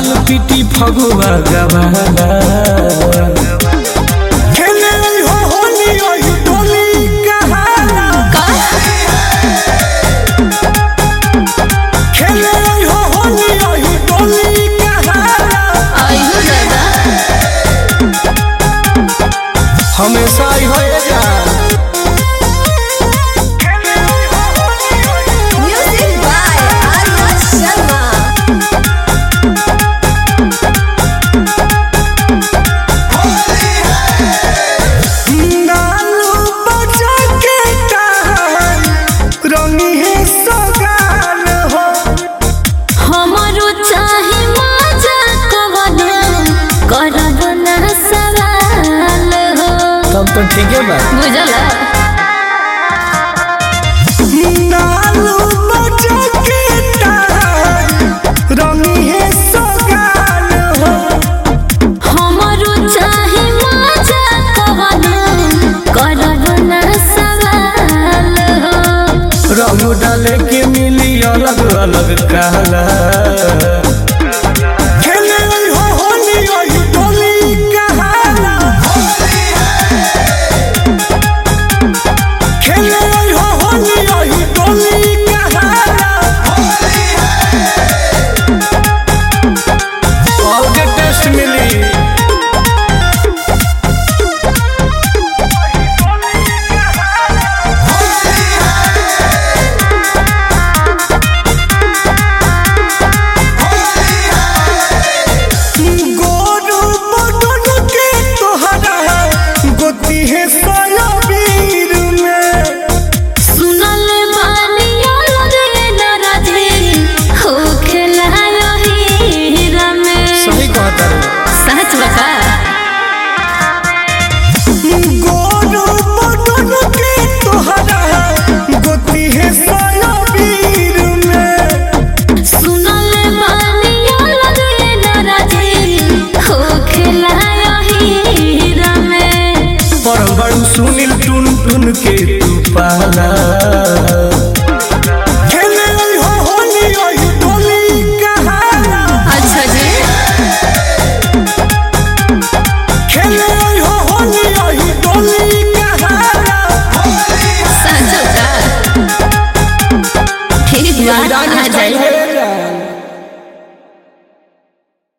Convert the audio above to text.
लाल पीटी फगुआ गवाला खेले हो होली ओही टोली कहाला खेले हो होली ओही टोली कहाला हमेशा ही होएगा। तब तो ठीक है बा बुझला नालू बजा के तार रंगी है सगाल हो हमरो चाहे मजा कवना करब ना सवाल हो रंग डाले के मिली अलग अलग कहला सुनील टुन टुन के तू पाला खेले हो होली ओही टोली कहाला अच्छा जी खेले हो होली ओही टोली कहाला सच का ठीक बात आ जाए।